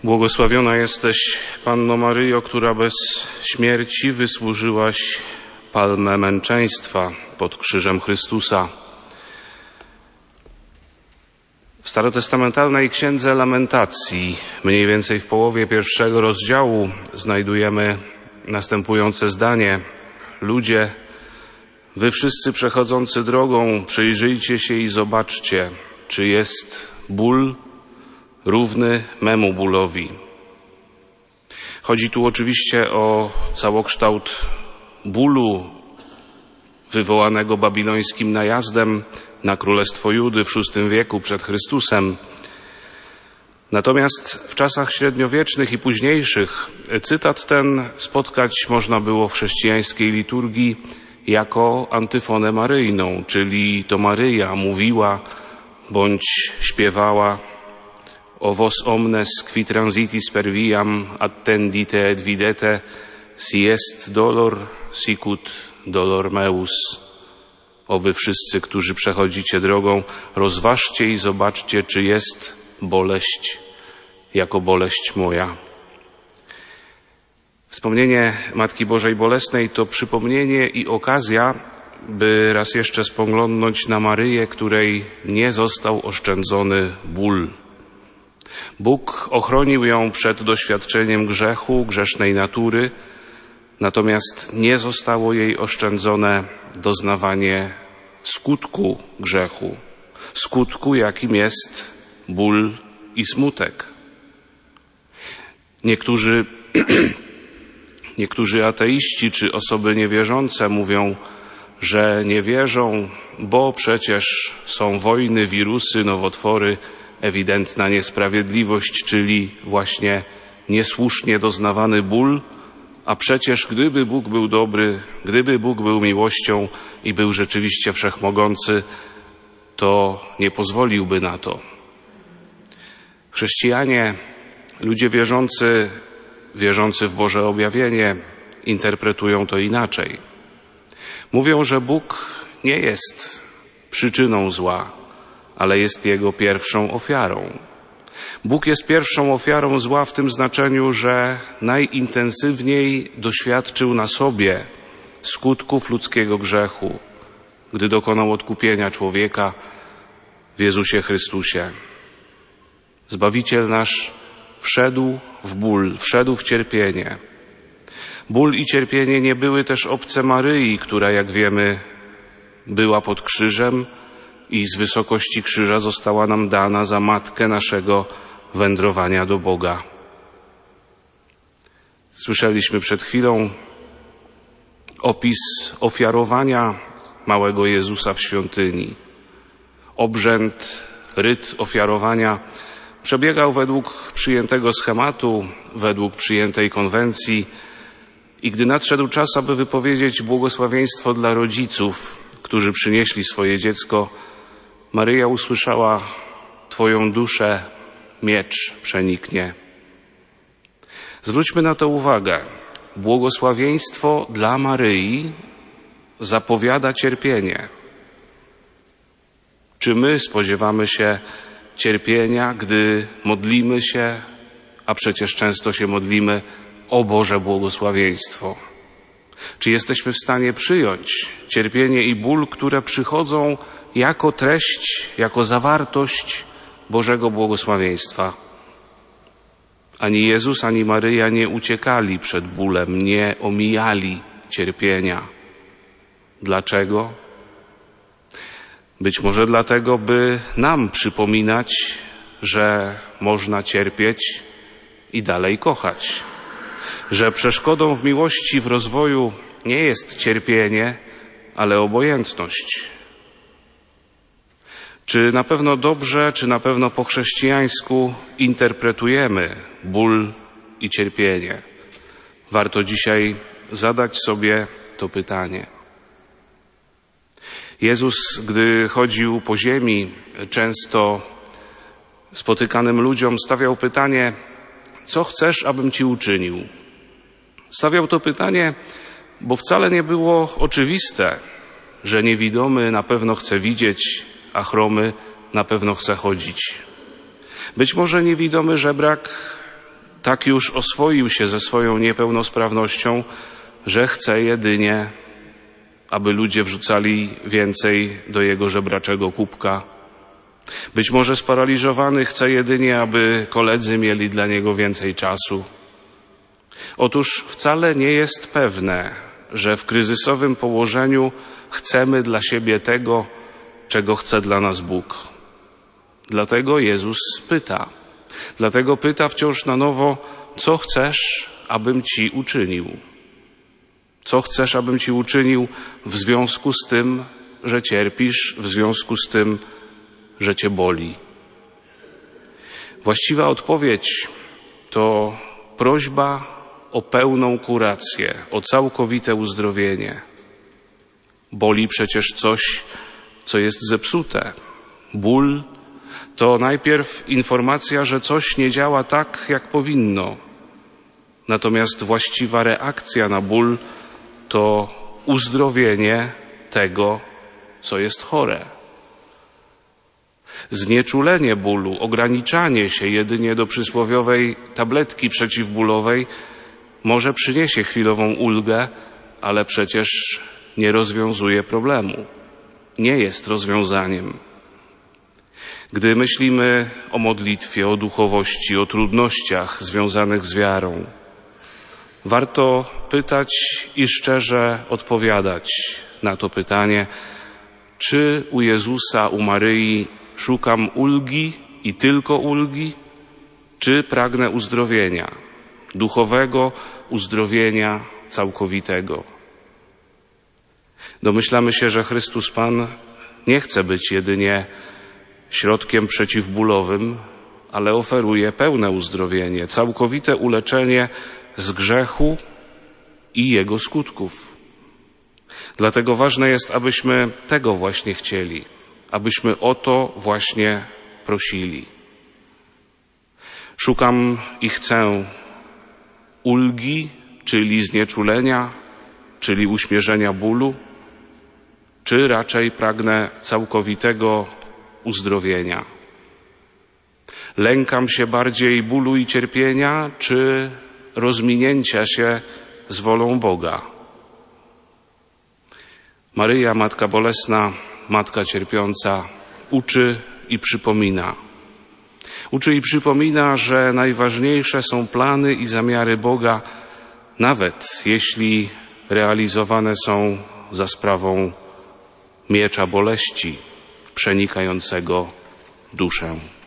Błogosławiona jesteś, Panno Maryjo, która bez śmierci wysłużyłaś palmę męczeństwa pod krzyżem Chrystusa. W starotestamentalnej Księdze Lamentacji, mniej więcej w połowie pierwszego rozdziału, znajdujemy następujące zdanie. Ludzie, wy wszyscy przechodzący drogą, przyjrzyjcie się i zobaczcie, czy jest ból równy memu bólowi. Chodzi tu oczywiście o całokształt bólu wywołanego babilońskim najazdem na Królestwo Judy w VI wieku przed Chrystusem. Natomiast w czasach średniowiecznych i późniejszych cytat ten spotkać można było w chrześcijańskiej liturgii jako antyfonę maryjną, czyli to Maryja mówiła bądź śpiewała: O vos omnes, qui transitis per viam, attendite et videte, si est dolor, sicut dolor meus. O wy wszyscy, którzy przechodzicie drogą, rozważcie i zobaczcie, czy jest boleść, jako boleść moja. Wspomnienie Matki Bożej Bolesnej to przypomnienie i okazja, by raz jeszcze spoglądnąć na Maryję, której nie został oszczędzony ból. Bóg ochronił ją przed doświadczeniem grzechu, grzesznej natury, natomiast nie zostało jej oszczędzone doznawanie skutku grzechu, skutku, jakim jest ból i smutek. Niektórzy ateiści czy osoby niewierzące mówią, że nie wierzą, bo przecież są wojny, wirusy, nowotwory, ewidentna niesprawiedliwość, czyli właśnie niesłusznie doznawany ból, a przecież gdyby Bóg był dobry, gdyby Bóg był miłością i był rzeczywiście wszechmogący, to nie pozwoliłby na to. Chrześcijanie, ludzie wierzący w Boże objawienie, interpretują to inaczej. Mówią, że Bóg nie jest przyczyną zła, ale jest jego pierwszą ofiarą. Bóg jest pierwszą ofiarą zła w tym znaczeniu, że najintensywniej doświadczył na sobie skutków ludzkiego grzechu, gdy dokonał odkupienia człowieka w Jezusie Chrystusie. Zbawiciel nasz wszedł w ból, wszedł w cierpienie. Ból i cierpienie nie były też obce Maryi, która, jak wiemy, była pod krzyżem i z wysokości krzyża została nam dana za matkę naszego wędrowania do Boga. Słyszeliśmy przed chwilą opis ofiarowania małego Jezusa w świątyni. Obrzęd, ryt ofiarowania przebiegał według przyjętego schematu, według przyjętej konwencji i gdy nadszedł czas, aby wypowiedzieć błogosławieństwo dla rodziców, którzy przynieśli swoje dziecko, Maryja usłyszała: Twoją duszę miecz przeniknie. Zwróćmy na to uwagę. Błogosławieństwo dla Maryi zapowiada cierpienie. Czy my spodziewamy się cierpienia, gdy modlimy się, a przecież często się modlimy o Boże błogosławieństwo? Czy jesteśmy w stanie przyjąć cierpienie i ból, które przychodzą jako treść, jako zawartość Bożego błogosławieństwa? Ani Jezus, ani Maryja nie uciekali przed bólem, nie omijali cierpienia. Dlaczego? Być może dlatego, by nam przypominać, że można cierpieć i dalej kochać. Że przeszkodą w miłości, w rozwoju nie jest cierpienie, ale obojętność. Czy na pewno dobrze, czy na pewno po chrześcijańsku interpretujemy ból i cierpienie? Warto dzisiaj zadać sobie to pytanie. Jezus, gdy chodził po ziemi, często spotykanym ludziom stawiał pytanie: co chcesz, abym ci uczynił? Stawiał to pytanie, bo wcale nie było oczywiste, że niewidomy na pewno chce widzieć, a chromy na pewno chce chodzić. Być może niewidomy żebrak Tak już oswoił się ze swoją niepełnosprawnością, że chce jedynie, aby ludzie wrzucali więcej do jego żebraczego kubka. Być może sparaliżowany chce jedynie, aby koledzy mieli dla niego więcej czasu. Otóż wcale nie jest pewne, że w kryzysowym położeniu chcemy dla siebie tego, czego chce dla nas Bóg. Dlatego Jezus pyta. Dlatego pyta wciąż na nowo, co chcesz, abym Ci uczynił? Co chcesz, abym Ci uczynił w związku z tym, że cierpisz, w związku z tym, że Cię boli? Właściwa odpowiedź to prośba o pełną kurację, o całkowite uzdrowienie. Boli przecież coś, co jest zepsute. Ból to najpierw informacja, że coś nie działa tak, jak powinno. Natomiast właściwa reakcja na ból to uzdrowienie tego, co jest chore. Znieczulenie bólu, ograniczanie się jedynie do przysłowiowej tabletki przeciwbólowej może przyniesie chwilową ulgę, ale przecież nie rozwiązuje problemu. Nie jest rozwiązaniem. Gdy myślimy o modlitwie, o duchowości, o trudnościach związanych z wiarą, warto pytać i szczerze odpowiadać na to pytanie, czy u Jezusa, u Maryi szukam ulgi i tylko ulgi, czy pragnę uzdrowienia, duchowego uzdrowienia całkowitego. Domyślamy się, że Chrystus Pan nie chce być jedynie środkiem przeciwbólowym, ale oferuje pełne uzdrowienie, całkowite uleczenie z grzechu i jego skutków. Dlatego ważne jest, abyśmy tego właśnie chcieli, abyśmy o to właśnie prosili. Szukam i chcę ulgi, czyli znieczulenia, czyli uśmierzenia bólu, czy raczej pragnę całkowitego uzdrowienia? Lękam się bardziej bólu i cierpienia, czy rozminięcia się z wolą Boga? Maryja, Matka Bolesna, Matka Cierpiąca, uczy i przypomina. Uczy i przypomina, że najważniejsze są plany i zamiary Boga, nawet jeśli realizowane są za sprawą miecza boleści przenikającego duszę.